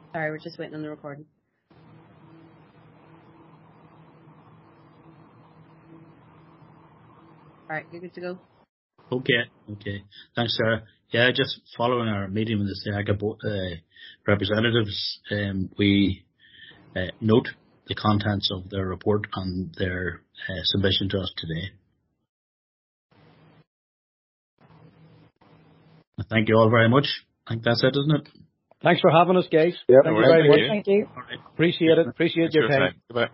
Sorry, we're just waiting on the recording. Alright, you're good to go. Okay. Thanks, Sarah. Yeah, just following our meeting with the SEACA representatives, we note the contents of their report and their submission to us today. Thank you all very much. I think that's it, isn't it? Thanks for having us, guys. Yep. Thank you very much. Thank you. All right. Appreciate it. Appreciate your time. Goodbye.